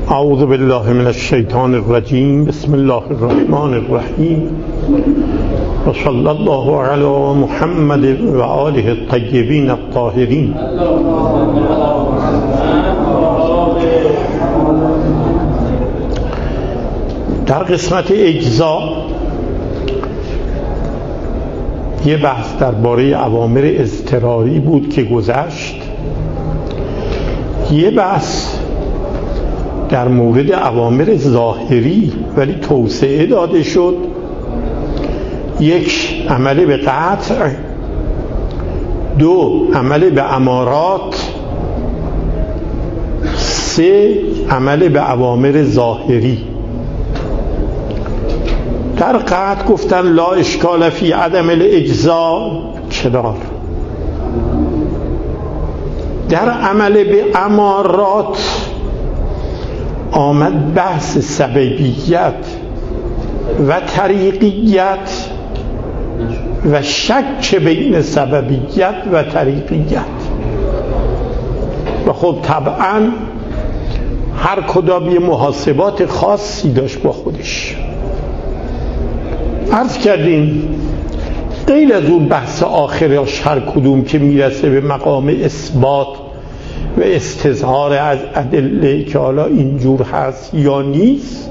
اعوذ بالله من الشیطان الرجیم. بسم الله الرحمن الرحیم و صلی الله علی محمد و آله الطیبین الطاهرین. در قسمت اجزا یه بحث درباره اوامر اضطراری بود که گذشت. یه بحث در مورد اوامر ظاهری ولی توسعه داده شد. یک، عمل به قطع. دو، عمل به امارات. سه، عمل به اوامر ظاهری. در قطع گفتن لا اشکال فی عدم الاجزا کنار. در عمل به امارات آمد بحث سببیت و طریقیت و شک بین سببیت و طریقیت و خب طبعا هر کدام یه محاسبات خاصی داشت با خودش. عرض کردیم غیر از اون بحث آخرش هر کدوم که میرسه به مقام اثبات و استظهار از ادله که حالا اینجور هست یا نیست،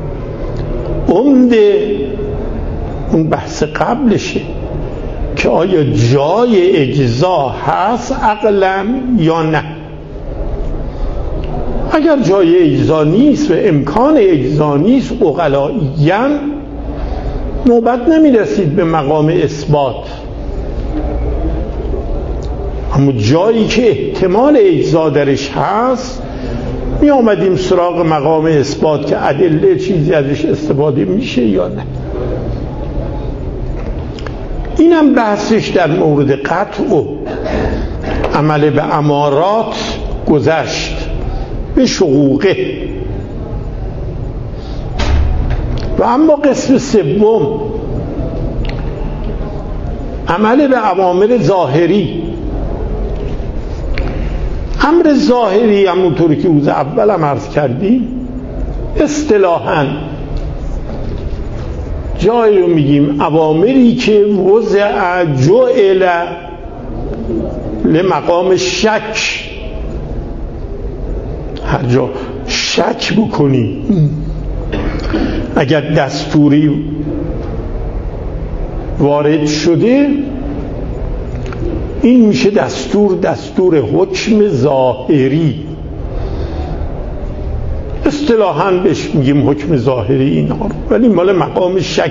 عمده اون بحث قبلشه که آیا جای اجزا هست عقلا یا نه. اگر جای اجزا نیست و امکان اجزا نیست عقلائیاً نوبت نمیرسید به مقام اثبات. اما جایی که احتمال اجزا درش هست می آمدیم سراغ مقام اثبات که ادله چیزی ازش استفاده میشه یا نه. اینم بحثش در مورد قطع و عمل به امارات گذشت به شقوقه. و اما قسم سوم، عمل به اوامر ظاهری. امر ظاهری همونطوری که روز اول هم عرض کردیم اصطلاحاً جایی رو میگیم اوامری که وضع جعل لمقام شک. هر جا شک بکنی اگر دستوری وارد شده این میشه دستور حکم ظاهری. اصطلاحاً بهش میگیم حکم ظاهری اینا رو، ولی مال مقام شک.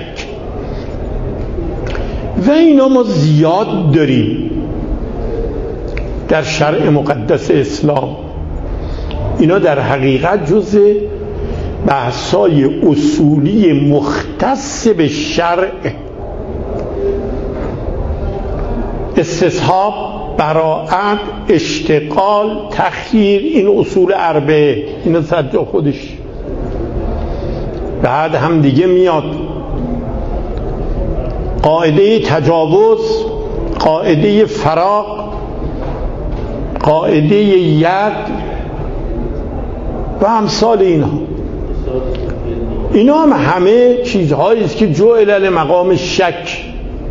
و اینا ما زیاد داریم در شرع مقدس اسلام. اینا در حقیقت جزء بحثای اصولی مختص به شرع. استصحاب، براءت، اشتغال، تخییر، این اصول اربعه اینا صد جا خودش. بعد هم دیگه میاد قاعده تجاوز، قاعده فراق، قاعده ید و امثال اینها. اینا هم همه چیزهایی است که جعل لمقام شک.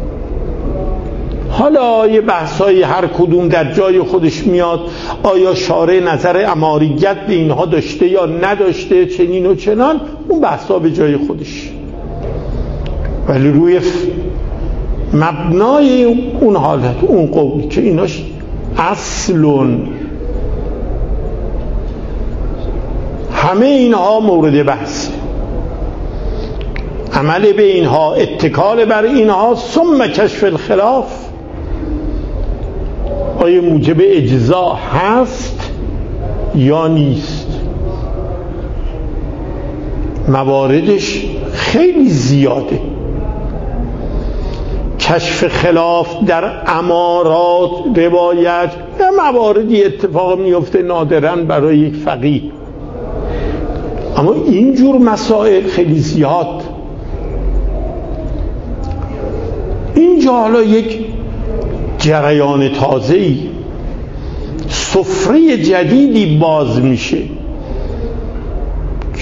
حالا یه بحثایی هر کدوم در جای خودش میاد. آیا شارع نظر اماریت به اینها داشته یا نداشته، چنین و چنان، اون بحثا به جای خودش. ولی روی مبنای اون حالت، اون قول که ایناش اصلون، همه اینها مورد بحث. عمل به اینها، اتکال بر اینها، ثم کشف الخلاف. آیا موجب اجزا هست یا نیست؟ مواردش خیلی زیاده. کشف خلاف در امارات، روایت، مواردی اتفاق میفته نادراً برای یک فقیه. اما اینجور مسائل خیلی زیاد. اینجا حالا یک جریان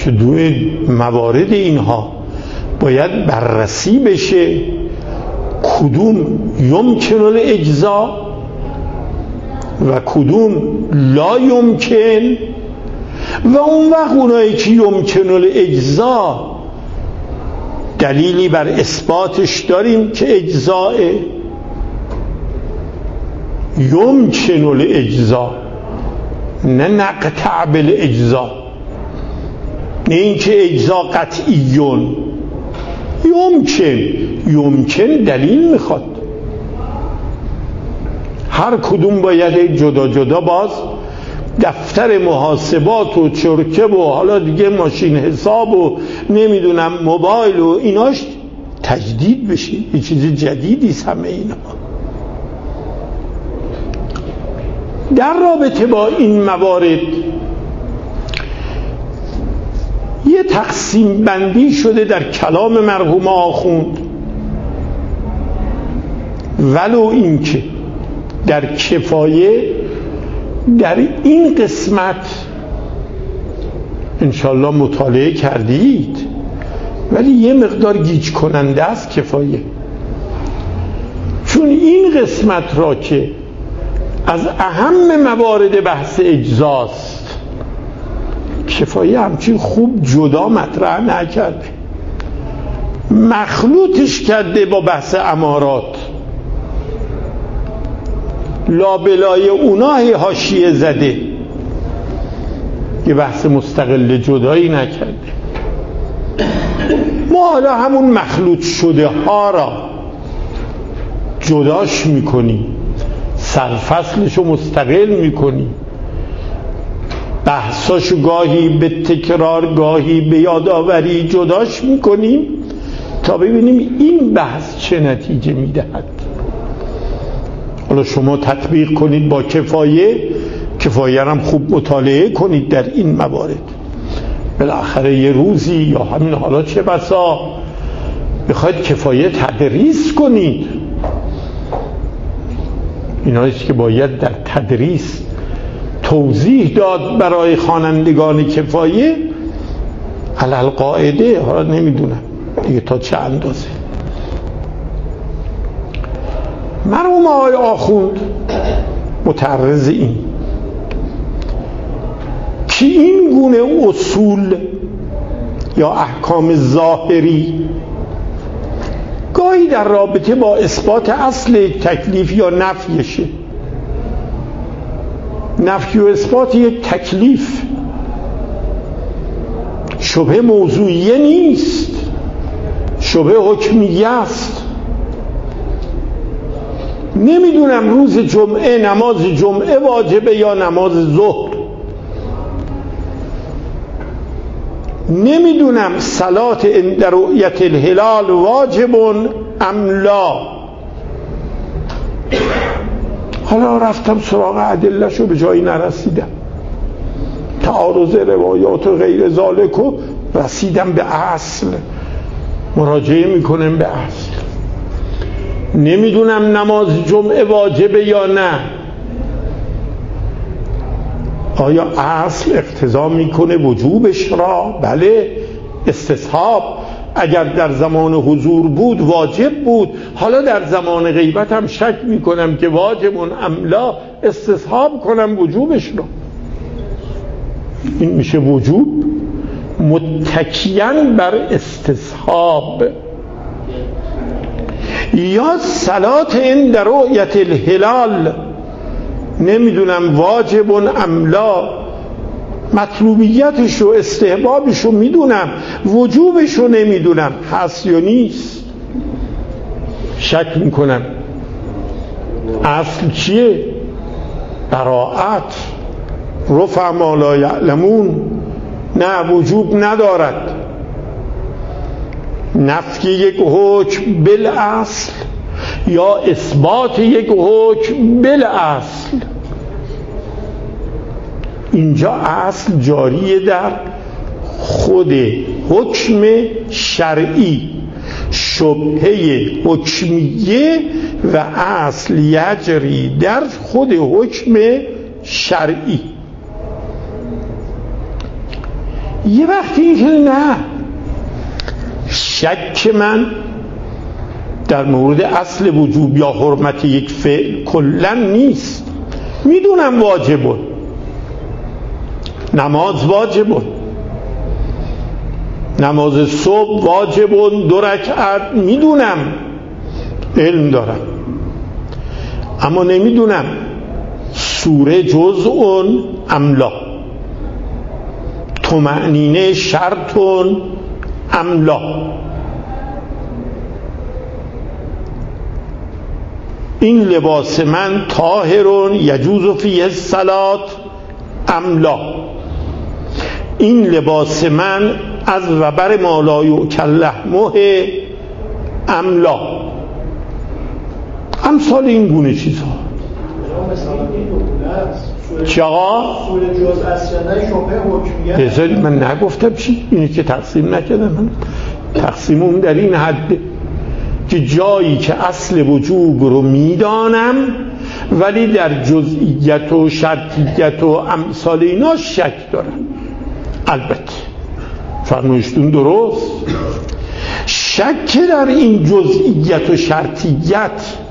که دوی موارد اینها باید بررسی بشه کدوم یمکن الاجزا و کدوم لا یمکن، و اون وقت اونایی که یمکن الاجزا دلیلی بر اثباتش داریم که اجزاء یمکن الاجزا، نه نقطع بالاجزا، نه اینکه اجزا قطعیون، یمکن دلیل میخواد. هر کدوم باید جدا جدا باز دفتر محاسبات و چرکه و حالا دیگه ماشین حساب و نمیدونم موبایل و ایناش تجدید بشه، یه چیز جدیدی همه اینا. در رابطه با این موارد یه تقسیم بندی شده در کلام مرحوم آخوند، ولو اینکه در کفایه در این قسمت انشالله مطالعه کردید، ولی یه مقدار گیج کننده است کفایه، چون این قسمت را که از اهم موارد بحث اجزاست کفایه همچین خوب جدا مطرح نکرده، مخلوطش کرده با بحث امارات، لابلای اونها حاشیه زده، یه بحث مستقل جدایی نکرده. ما حالا همون مخلوط شده ها را جداش میکنیم، سرفصلشو مستقل میکنیم، بحثاشو گاهی به تکرار گاهی به یادآوری جداش میکنیم تا ببینیم این بحث چه نتیجه میدهد. حالا شما تطبیق کنید با کفایه هم خوب مطالعه کنید در این موارد، بالاخره یه روزی یا همین حالا چه بسا بخواید کفایه تدریس کنید، ایناییست که باید در تدریس توضیح داد برای خوانندگان کفایه علل قاعده، حالا نمیدونم دیگه تا چه اندازه. مرحوم آقای آخوند متعرض این که این گونه اصول یا احکام ظاهری گاهی در رابطه با اثبات اصل تکلیف یا نفیشه، نفی و اثبات یک تکلیف شبه موضوعیه نیست، شبه حکمیه است. نمیدونم روز جمعه نماز جمعه واجبه یا نماز ظهر، نمیدونم صلات عند رؤیت الهلال واجب ام لا. حالا رفتم سراغ ادله‌شو به جایی نرسیدم، تعارض روایات و غیر ذالک و رسیدم به اصل، مراجعه میکنم به اصل. نمیدونم نماز جمعه واجبه یا نه، آیا اصل اقتضا میکنه وجوبش را؟ بله، استصحاب اگر در زمان حضور بود واجب بود، حالا در زمان غیبت هم شک میکنم که واجب ام لا، استصحاب کنم وجوبش را. این میشه وجوب متکیاً بر استصحاب. یا صلات عند رؤیت الهلال نمیدونم واجب ام لا، مطلوبیتش و استحبابش رو میدونم، وجوبش رو نمیدونم هست یا نیست، شک میکنم. اصل چیه؟ براءت، رفع ما لا یعلمون، نه وجوب ندارد. نفی یک حکم بالاصل یا اثبات یک حکم بالاصل، اینجا اصل جاریه در خود حکم شرعی، شبهه حکمیه و اصل یجری در خود حکم شرعی. یه وقتی این که نه، شک من در مورد اصل وجوب یا حرمت یک فعل کلا نیست. میدونم واجبه، نماز واجبه، نماز صبح واجبه 2 رکعت، میدونم، علم دارم، اما نمیدونم سوره جزء ام لا، طمأنینه شرط ام لا. این لباس من طاهر یجوز فیه الصلاة ام لا، این لباس من از وبر ما لا یؤکل لحمه ام لا. امثال این گونه چیزها. چقا؟ سوره جز اصلا شبه حکمیه. بذارید من نگفتم چی؟ اینی که تقسیم نکردم، من تقسیم اون در این حد که جایی که اصل وجوب رو میدانم ولی در جزئیت و شرطیت و امثال اینا شک دارم. البته فرمایشتون درست، شک در این جزئیت و شرطیت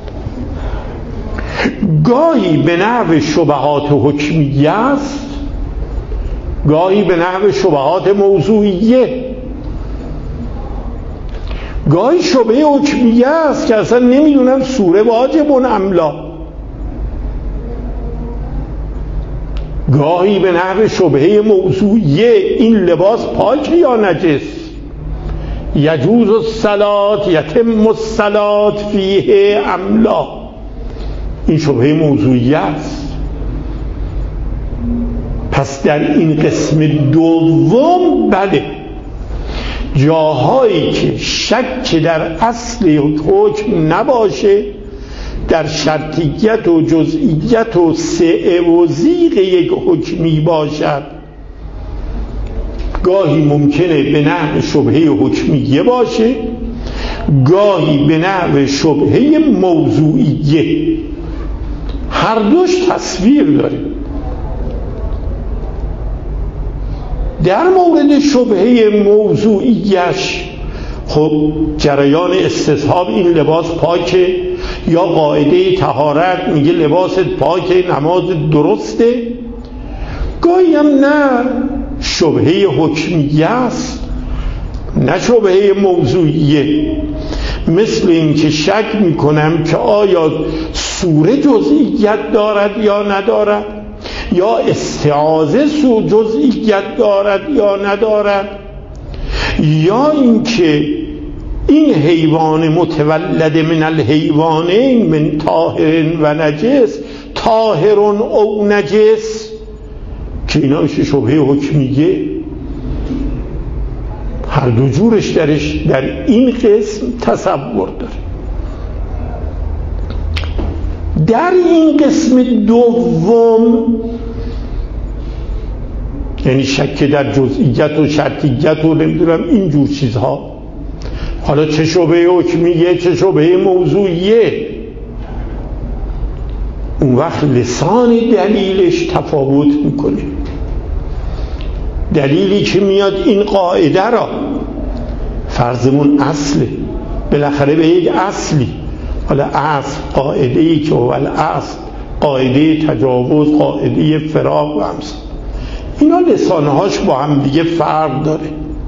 گاهی به نحو شبهات حکمیه است، گاهی به نحو شبهات موضوعیه، گاهی شبهه حکمیه است که اصلا نمیدونم سوره واجب ام لا، گاهی به نحو شبهه موضوعیه این لباس پاک یا نجس، یجوز الصلاة یتم الصلاة فیه ام لا، این شبهه موضوعیه است. پس در این قسم دوم بله، جاهایی که شک در اصل حکم نباشه، در شرطیت و جزئیت و سعه و زیغ یک حکمی باشد، گاهی ممکنه به نحو شبهه حکمیه باشه، گاهی به نحو شبهه موضوعیه، هر دوش تصویر داره. در مورد شبهه موضوعیش خب جریان استصحاب این لباس پاکه یا قاعده طهارت میگه لباست پاکه نماز درسته، گاهی هم نه شبهه حکمیه است نه شبهه موضوعیه، مثل این که شک میکنم که آیا سوره جزئیت دارد یا ندارد، یا استعاذه جزئیت دارد یا ندارد، یا اینکه این حیوان متولد من الحیوانین من طاهر و نجس طاهر او نجس، که اینا میشه شبهه حکمیه. هر دو جورش درش در این قسم تصور داره. در این قسم دوم یعنی شک در جزئیت و شرطیت و نمیدونم اینجور چیزها، حالا چه شبهه حکمیه چه شبهه موضوعیه، اون وقت لسان دلیلش تفاوت میکنه. دلیلی که میاد این قاعده را، فرضمون اصله، بالاخره به یک اصلی، حالا اصل قاعده‌ای که اول اصل قاعده تجاوز، قاعده فراق و امثال اینا لسانهاش با هم دیگه فرق داره.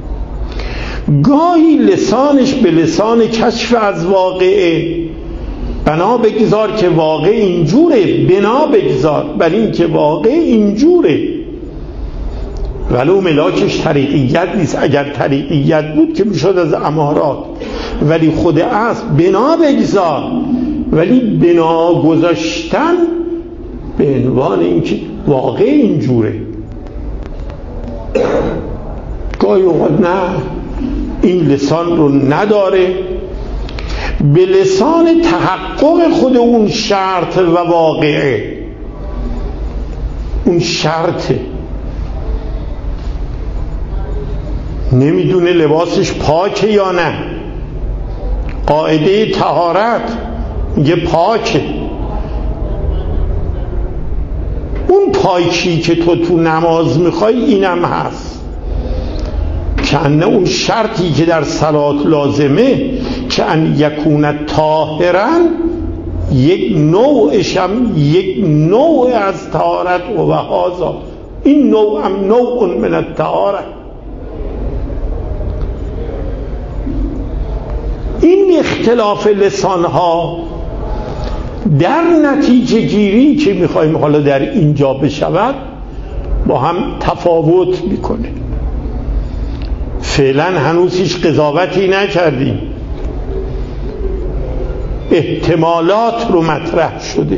گاهی لسانش به لسان کشف از واقعه، بنا بگذار که واقع اینجوره، بنا بگذار بر این که واقع اینجوره، ولو ملاکش طریقیت نیست، اگر طریقیت بود که میشد از امارات، ولی خود اصل بنا بگذار، ولی بنا گذاشتن به عنوان اینکه واقع اینجوره. گاهی اوقات نه، این لسان رو نداره، به لسان تحقق خود اون شرط و واقعه، اون شرطه، نمیدونه لباسش پاکه یا نه، قاعده طهارت میگه پاکه، اون پاکی که تو نماز میخوای اینم هست، که اون شرطی که در صلات لازمه که ان یکون طاهرا، یک نوعش هم یک نوع از طهارت و هذا، این نوع هم نوع من الطهارت. این اختلاف لسانها در نتیجه گیری که میخوایم حالا در اینجا بشود با هم تفاوت میکنه. فعلا هنوز هیچ قضاوتی نکردیم، احتمالات رو مطرح شده،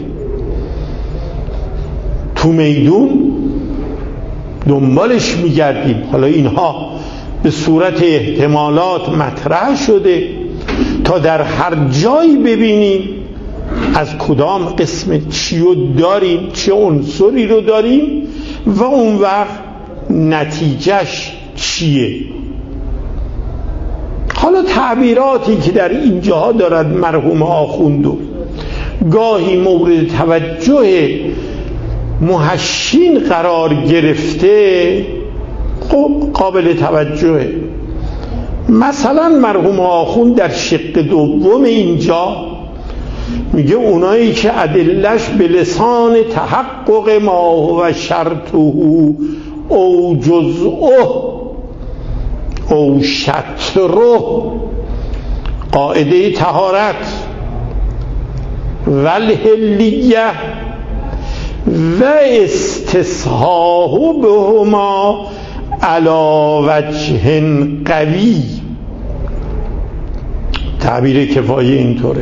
تو میدون دنبالش میگردیم. حالا اینها به صورت احتمالات مطرح شده تا در هر جایی ببینیم از کدام قسم چی رو داریم، چه عنصری رو داریم و اون وقت نتیجهش چیه. حالا تعبیراتی که در اینجاها دارد مرحوم آخوند و گاهی مورد توجه محشین قرار گرفته قابل توجهه. مثلا مرحوم آخوند در شق دوم اینجا میگه اونایی که ادلش به لسان تحقق ما هو شرطه او جزءه او شطره، قاعده طهارت و الحلیه و استصحاح بهما علی وجه قوی. تعبیر کفایه اینطوره.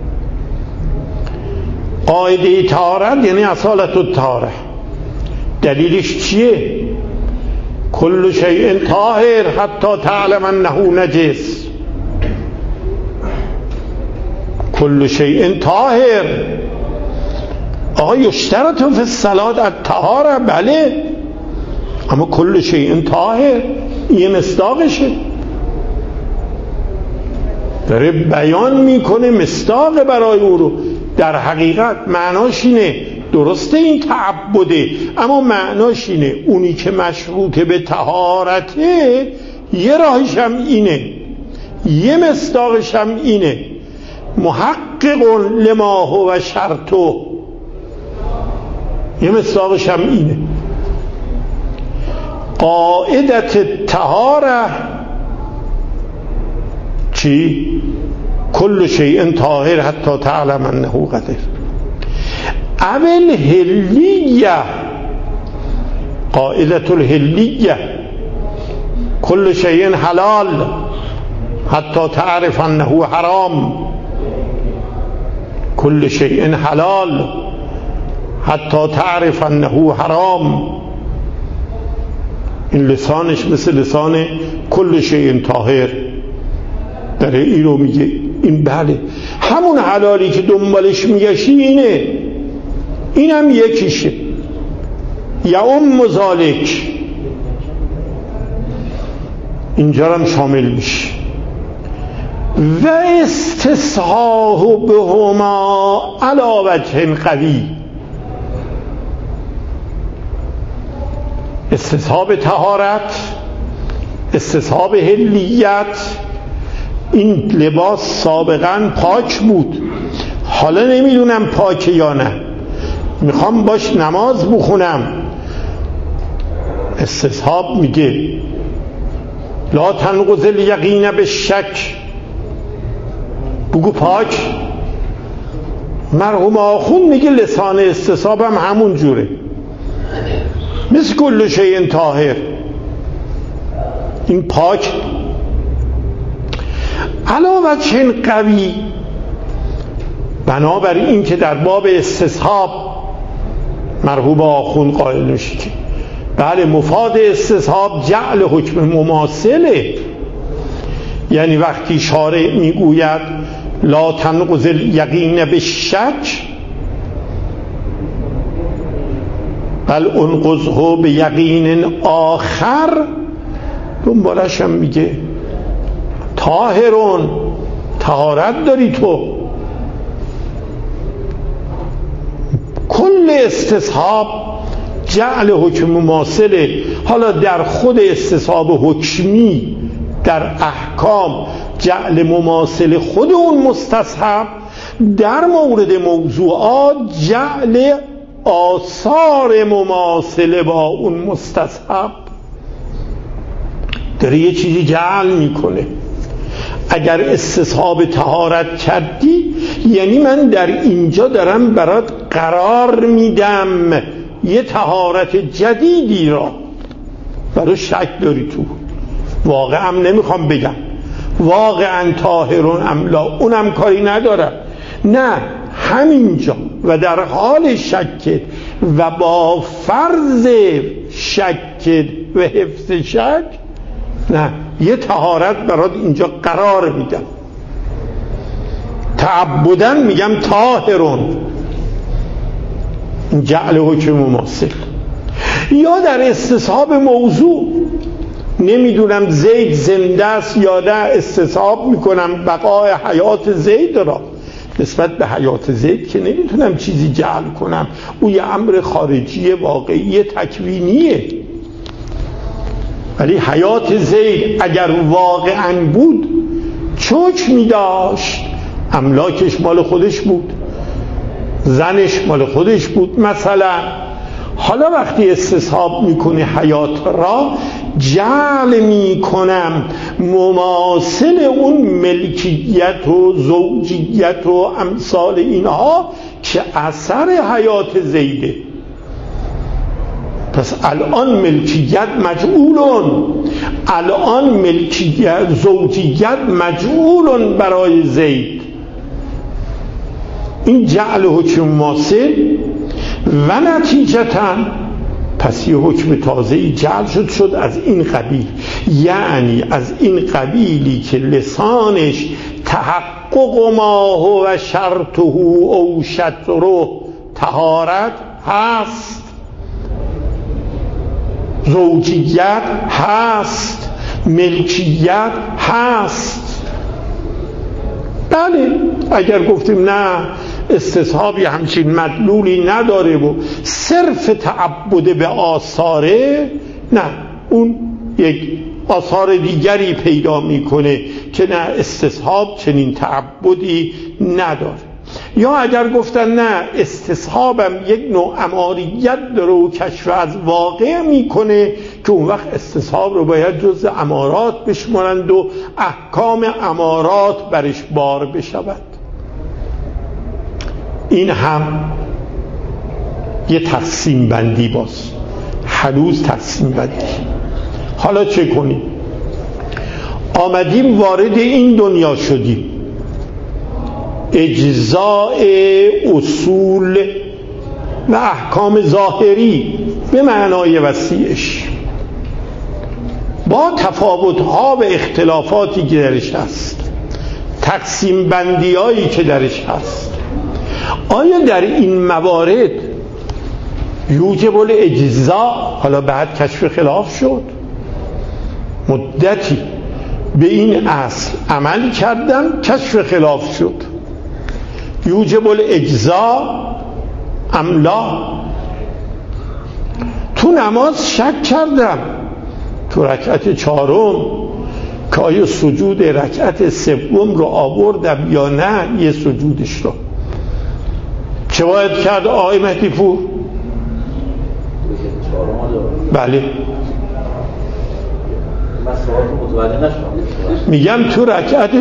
قاعده طهارت یعنی اصالت الطهاره، دلیلش چیه؟ کل شیء طاهر حتی تعلم انه نجس. کل شیء طاهر، آقا یشترط فی الصلاة الطهاره، بله، اما کل شیء طاهر یه مصداقشه، داره بیان میکنه مصداق برای او رو. در حقیقت معناش اینه، درسته این تعبده، اما معناش اینه اونی که مشروط به طهارته یه راهش هم اینه، یه مصداقش هم اینه، محقق لما هو شرطه، یه مصداقش هم اینه. قاعدت طهاره چی؟ کل شیء طاهر حتی تعلم انه قدر. اول هلیه، قاعدت الهلیه کل شیء حلال حتی تعرف انه حرام. کل شیء حلال حتی تعرف انه حرام. این لسانش مثل لسان کل شیء طاهر داره این رو میگه. این بله همون حلالی که دنبالش میگشی اینه، اینم یکیشه. یا ذالک، اینجا هم شامل میشه. و استصحاح بهما علی وجه قوی، استصحاب طهارت، استصحاب حلیت. این لباس سابقا پاک بود، حالا نمیدونم پاکه یا نه، میخوام باش نماز بخونم. استصحاب میگه لا تنقض الیقین بالشک، بگو پاک. مرحوم آخوند میگه لسان استصحاب هم همون جوره، مثل کل شیء طاهر، این پاک. علاوه چن قوی، بنابراین این که در باب استصحاب مرحوم آخوند قائل میشه که بله مفاد استصحاب جعل حکم مماثله، یعنی وقتی شارع میگوید لا تنقض الیقین بالشک بل انقضه بیقین آخر، دنبالش هم میگه طاهرون، طهارت داری تو. کل استصحاب جعل حکم مماثله. حالا در خود استصحاب حکمی در احکام جعل مماثل خود اون مستصحب، در مورد موضوعات جعل آثار مماثله با اون مستصحب. داره یه چیزی جعل میکنه. اگر استصحاب طهارت کردی یعنی من در اینجا دارم برات قرار میدم یه طهارت جدیدی را. برای شک داری تو، واقعا نمیخوام بگم واقعا طاهرون املا، اونم کاری ندارم، نه همینجا و در حال شک و با فرض شک و حفظ شک، نه یه طهارت برات اینجا قرار میدم. تعبداً میگم طاهرون، جعل حکم مماثل. یا در استصحاب موضوع، نمیدونم زید زنده است یا نه، استصحاب میکنم بقای حیات زید را. نسبت به حیات زید که نمیتونم چیزی جعل کنم، او یه امر خارجی واقعی تکوینیه. ولی حیات زید اگر واقعا بود چوک میداشت، املاکش مال خودش بود، زنش مال خودش بود مثلا. حالا وقتی استصحاب میکنه حیات را، جعل میکنم مماثل اون ملکیت و زوجیت و امثال اینها که اثر حیات زیده. پس الان ملکیت مجعولون، الان ملکیت زوجیت مجعولون برای زید. این جعل حکم مماثل و نتیجتاً پس یه حکم تازه‌ای جعل شد از این قبیل، یعنی از این قبیلی که لسانش تحقق ما هو و شرطه او شطره طهارت هست، زوجیت هست، ملکیت هست. بله اگر گفتیم نه استصحابی همچین مدلولی نداره و صرف تعبد به آثاره، نه اون یک آثار دیگری پیدا میکنه که نه استصحاب چنین تعبدی نداره. یا اگر گفتن نه استصحابم یک نوع اماریت داره و کشف از واقع میکنه که اون وقت استصحاب رو باید جز امارات بشمارند و احکام امارات برش بار بشود. این هم یه تقسیم بندی، باز هنوز تقسیم بندی. حالا چه کنیم؟ آمدیم وارد این دنیا شدیم، اجزاء اصول و احکام ظاهری به معنای وسیعش با تفاوت‌ها و اختلافاتی که درش هست، تقسیم بندی‌هایی که درش هست، آیا در این موارد یوجب الاجزاء؟ حالا بعد کشف خلاف شد، مدتی به این اصل عمل کردم کشف خلاف شد، یوجب الاجزاء ام لا؟ تو نماز شک کردم تو رکعت چهارم که آیا سجود رکعت سوم رو آوردم یا نه، یه سجودش رو چه باید کرد آقای مهدی پور؟ بله میگم تو رکعت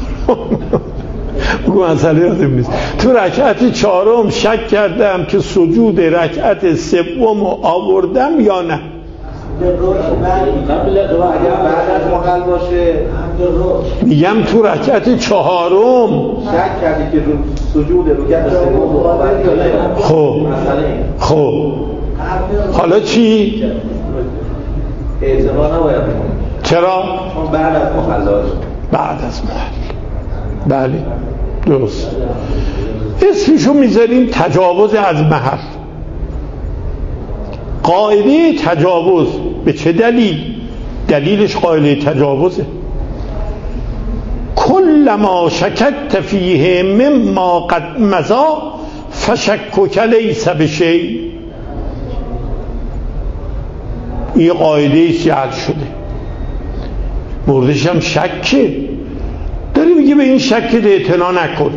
مسئله یادم نیست، تو رکعت چهارم شک کردم که سجود رکعت سوم رو آوردم یا نه. میگم تو رکعت چهارم شک کردی که سجود رکعت سوم رو آوردی یا نه. خب حالا چی؟ اعتبار نباید بکنی. چرا؟ چون بعد از محل. بعد از محل. بله درست. اسمشو میذاریم تجاوز از محل. قاعده تجاوز به چه دلیل؟ دلیلش قاعده تجاوزه. کل ما شکت فیه مما قد مضی فشکک لیس بشیء. این قاعده جعل شده. موردش هم شکه، داری میگه به این شک اعتنا نکن.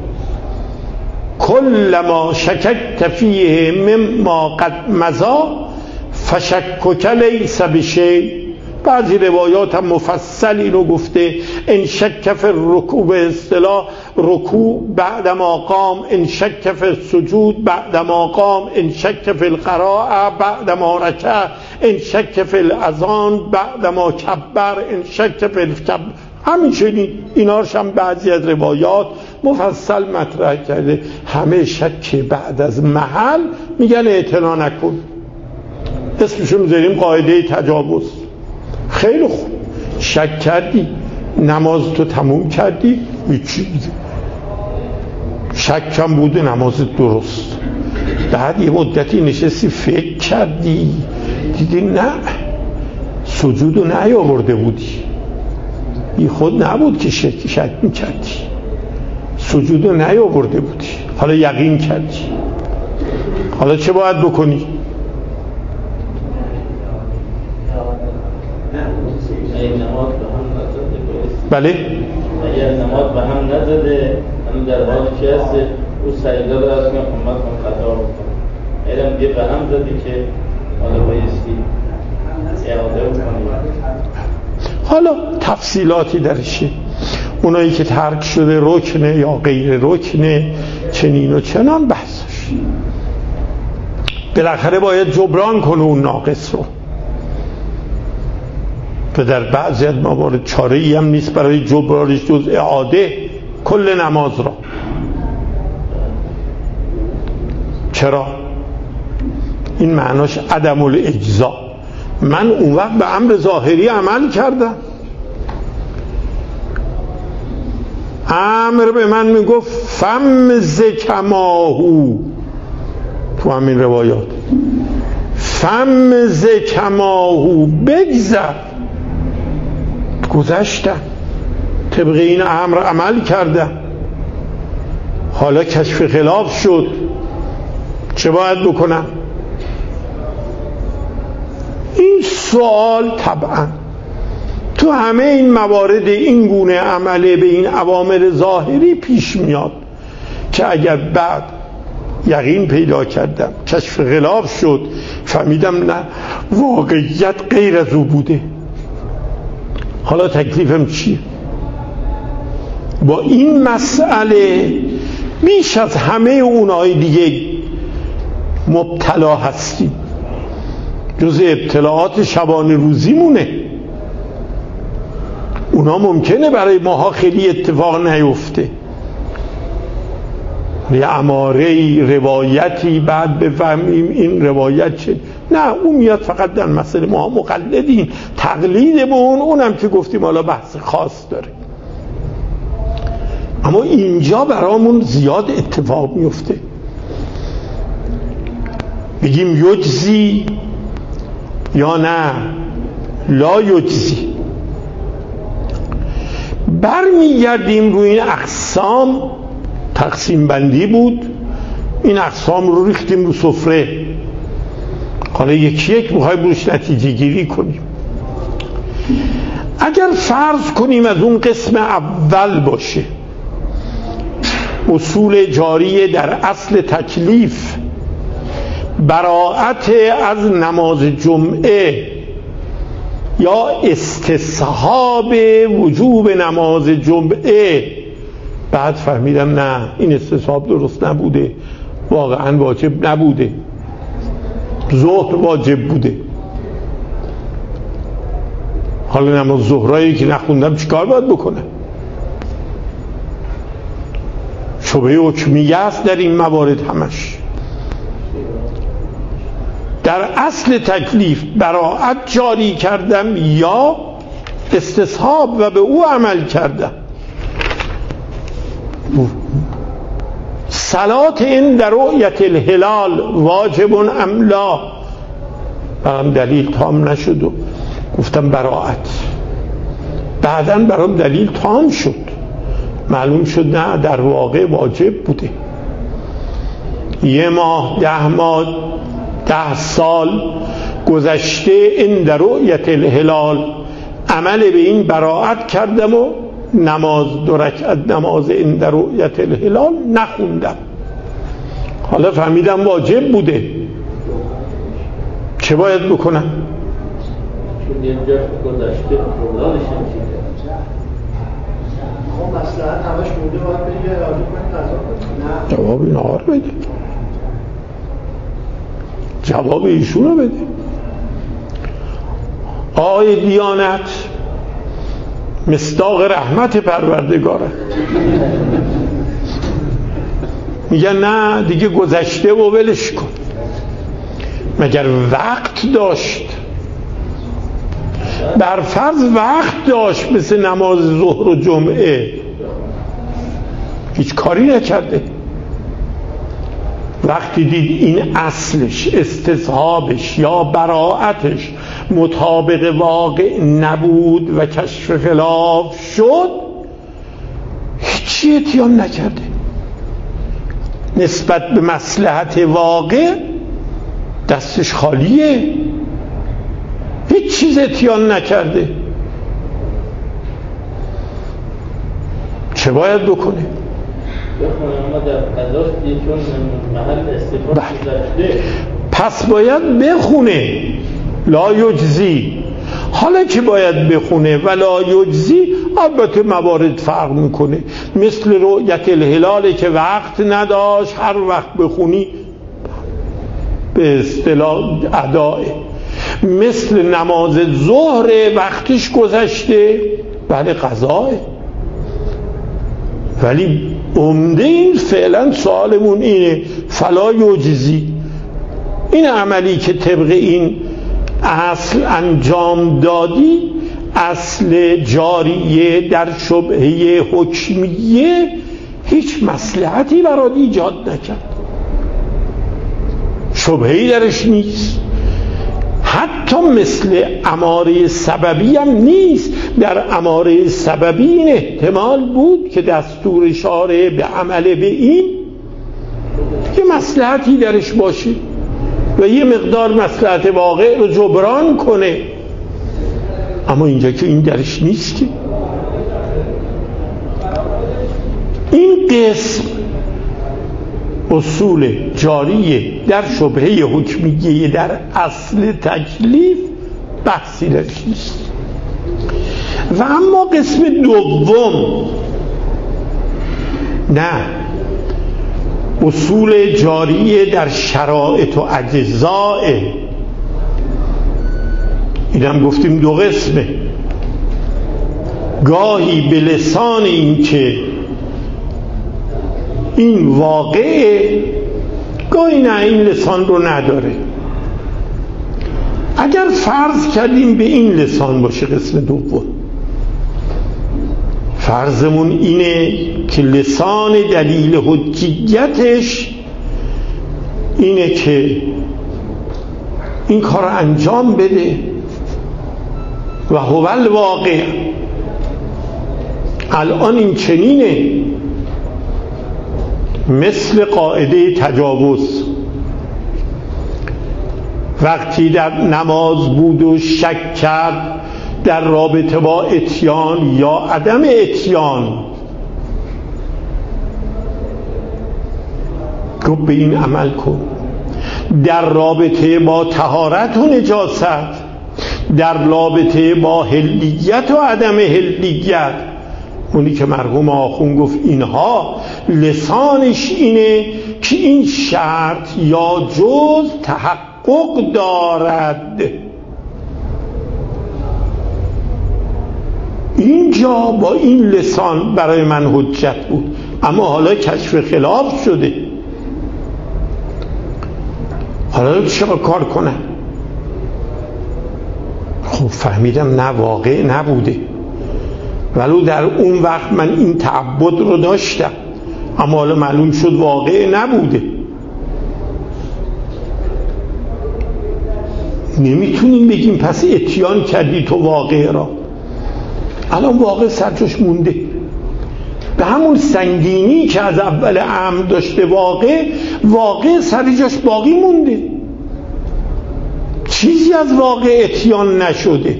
کل ما شککت فیه مما قد مضا فشکک لیس بشیء. بعضی روایات هم مفصل اینو گفته، ان شک فی الرکوع، به اصطلاح رکوع بعد ما قام، ان شک فی السجود بعد ما قام، ان شک فی القراءه بعد ما رکع، ان شک فی الاذان بعد ما کبر، ان شک فی الکبر. همینچنین ایناش هم بعضی از روایات مفصل مطرح کرده. همه شک بعد از محل میگن اعتنا نکن. اسمشو میذاریم قاعده تجاوز. خیلی خوب، شک کردی، نماز تو تموم کردی، هیچی دیگه. شک هم بوده، نماز درست. بعد یه مدتی نشستی فکر کردی، دیدی نه، سجودو نیاورده بودی، بی خود نبود که شک میکردی، سجودو نیاورده بودی، حالا یقین کردی. حالا چه باید بکنی؟ بله؟ اگر نماز به هم نزده، هم در حال چی هست او سجده رو از من خمت کن خطا بکنم. علم دیگه به هم زدی که حالا بایستی اعاده بکنی. حالا تفصیلاتی درشه، اونایی که ترک شده رکنه یا غیر رکنه، چنین و چنان بحثش. بالاخره باید جبران کنه اون ناقص رو، و در بعضی از موارد چاره‌ای هم نیست برای جبرانش جز اعاده کل نماز را. چرا؟ این معناش عدم الاجزا. من اون وقت به امر ظاهری عمل کردم، امر به من میگفت فمز کماهو، تو همین روایات فمز کماهو، بگذر. گذشتم، طبق این امر عمل کردم. حالا کشف خلاف شد، چه باید بکنم؟ این سوال طبعا تو همه این موارد این گونه عمله به این اوامر ظاهری پیش میاد که اگر بعد یقین پیدا کردم، کشف خلاف شد، فهمیدم نه، واقعیت غیر از او بوده، حالا تکلیفم چیه؟ با این مسئله بیش از همه اونهای دیگه مبتلا هستیم. جز ابتلاعات شبانه روزی مونه. اونا ممکنه برای ماها خیلی اتفاق نیفته، یه اماره روایتی بعد بفهمیم این روایت چه. نه، اون میاد فقط در مسئله ما مقلدین، تقلید به اونم که گفتیم حالا بحث خاص داره. اما اینجا برامون زیاد اتفاق میفته. بگیم یجزی یا نه لا یجزی. برمیگردیم روی این اقسام، تقسیم بندی بود، این اقسام رو ریختیم رو سفره. حالا یکی یک میخوایم روش نتیجه گیری کنیم. اگر فرض کنیم از اون قسم اول باشه، اصول جاری در اصل تکلیف براءت از نماز جمعه یا استصحاب وجوب نماز جمعه، بعد فهمیدم نه، این استصحاب درست نبوده، واقعا واجب نبوده، ظهر واجب بوده. حالا نماز ظهرایی که نخوندم چیکار باید بکنه؟ شبهه حکمیه است در این موارد همش. در اصل تکلیف براءت جاری کردم یا استصحاب و به او عمل کردم. صلات این در رؤیت الهلال واجب ام لا، برام دلیل تام نشد و گفتم براءت. بعداً برام دلیل تام شد، معلوم شد نه، در واقع واجب بوده. 1 ماه 10 ماه 10 سال گذشته عند رؤیت الهلال عمل به این براعت کردم و نماز 2 رکعت نماز عند رؤیت الهلال نخوندم. حالا فهمیدم واجب بوده، چه باید بکنم؟ چون اینجا گذشته پرولادش هم چیده خب مصلحت همش بوده باید بگه راجع کنی قضا کنی؟ نه، جواب این آقا رو بده، جواب ایشون رو بده. آقای دیانت مصداق رحمت پروردگاره، میگن نه دیگه گذشته و ولش کن. مگر وقت داشت؟ بر فرض وقت داشت مثل نماز ظهر و جمعه، هیچ کاری نکرده. وقتی دید این اصلش استصحابش یا براعتش مطابق واقع نبود و کشف خلاف شد، هیچی اتیان نکرده. نسبت به مصلحت واقع دستش خالیه، هیچ چیز اتیان نکرده. چه باید بکنه؟ اما در قضاش دیگه چون محل استفاده گذشته پس باید بخونه لا یجزی. حالا که باید بخونه و لا یجزی، البته موارد فرق میکنه. مثل رؤیت الهلال که وقت نداشت، هر وقت بخونی به اصطلاح ادائه. مثل نماز ظهر وقتش گذشته، بله قضاه. ولی عمده این فعلا سوالمون اینه فلا یجزی، این عملی که طبق این اصل انجام دادی، اصل جاریه در شبهه حکمیه، هیچ مصلحتی برات ایجاد نکرد، شبهه‌ای درش نیست. حتی مثل اماره سببی هم نیست. در اماره سببی این احتمال بود که دستور شارع به عمل به این یه مصلحتی درش باشه و یه مقدار مصلحت واقع رو جبران کنه، اما اینجا که این درش نیست. که این قسم اصول جاریه در شبهه حکمیه در اصل تکلیف بحثی درش نیست. و اما قسم دوم، نه، اصول جاریه در شرائط و اجزاء، اینم گفتیم 2 قسمه. گاهی به لسان این که این واقعه، گاهی نه، این لسان رو نداره. اگر فرض کردیم به این لسان باشه، قسم دوم فرضمون اینه که لسان دلیل حجیتش اینه که این کار رو انجام بده و هو الواقع. الان این چنینه، مثل قاعده تجاوز. وقتی در نماز بود و شک کرد در رابطه با اتیان یا عدم اتیان، گفت به این عمل کن. در رابطه با طهارت و نجاست، در رابطه با حلیت و عدم حلیت، اونی که مرحوم آخون گفت اینها لسانش اینه که این شرط یا جز تحقق دارد. اینجا با این لسان برای من حجت بود، اما حالا کشف خلاف شده، حالا چه کار کنم؟ خب فهمیدم نه، واقع نبوده، ولو در اون وقت من این تعبد رو داشتم، اما حالا معلوم شد واقع نبوده. نمیتونیم بگیم پس اتیان کردی تو واقع را. الان واقع سرجاش مونده، به همون سنگینی که از اول امر داشته واقع سرجاش باقی مونده. چیزی از واقع اتیان نشده.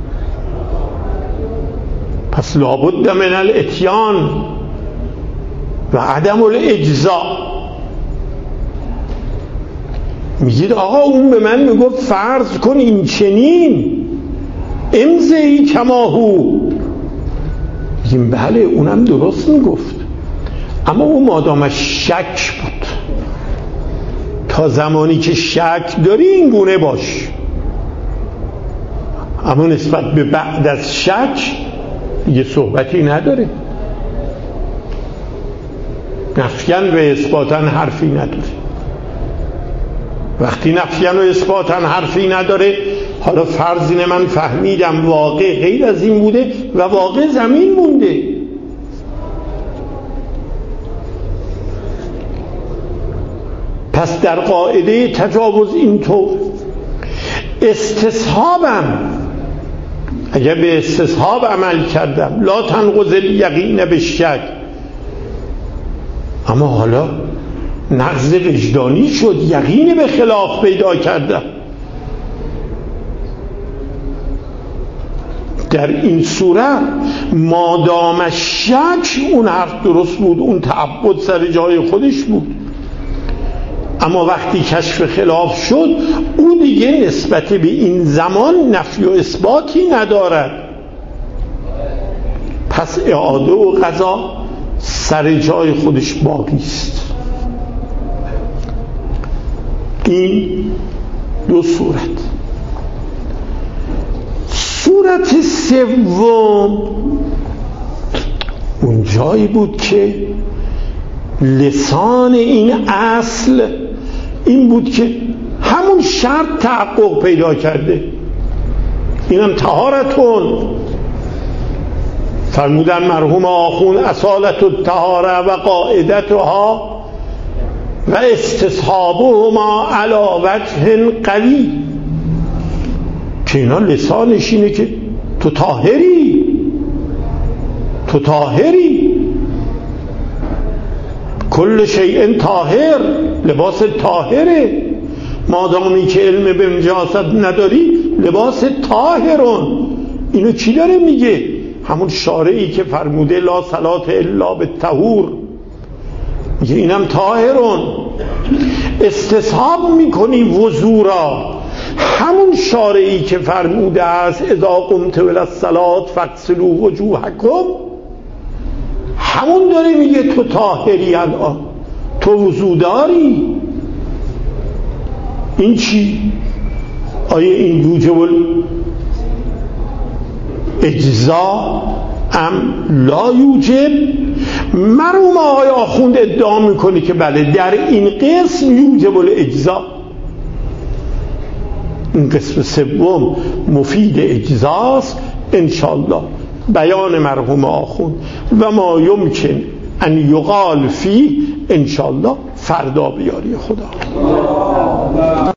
پس لابد من الاتیان و عدم الاجزاء. میگید آقا اون به من میگفت فرض کن این چنین امضی کماهو. میگیم بله اونم درست میگفت، اما اون مادامش شک بود. تا زمانی که شک داری این گونه باش، اما نسبت به بعد از شک یه صحبتی نداره. نفیاً و اثباتاً حرفی نداره. وقتی نفیاً و اثباتاً حرفی نداره، حالا فرض اینه من فهمیدم واقع غیر از این بوده و واقع زمین مونده. پس در قاعده تجاوز اینطور استصحابم، اگر به استصحاب عمل کردم لا تنقض الیقین بالشک، اما حالا نقض وجدانی شد، یقین به خلاف پیدا کردم. در این صورت مادام شک اون حرف درست بود، اون تعبد سر جای خودش بود، اما وقتی کشف خلاف شد او دیگه نسبت به این زمان نفی و اثباتی ندارد. پس اعاده و قضا سر جای خودش باقی است. این دو صورت. صورت سوم اون جایی بود که لسان این اصل این بود که همون شرط تحقق پیدا کرده. اینم طهارتون. فرمودن مرحوم آخون اصالت الطهاره و قاعدتها و استصحابهما علی وجه قوی، که اینا لسانش اینه که تو طاهری کل شیء طاهر، لباس طاهره. مادامی که علم به نجاست نداری لباس طاهرون. اینو کی داره میگه؟ همون شارعی که فرموده لا صلاة الا بالطهور، میگه اینم طاهرون. استصحاب میکنی وضو را، همون شارعی که فرموده است اذا قمت الی الصلاة فاغسلوا وجوهکم، همون داره میگه تو طاهری، الان تو وضو داری. این چی؟ آیا این یوجب اجزا ام لا یوجب؟ مرحوم آقای آخوند ادعا میکنه که بله در این قسم یوجب الاجزا. این قسم سوم مفید اجزاست انشاءالله. بیان مرحوم آخوند و ما یمکن ان یقال فی انشاءالله فردا بیاری خدا.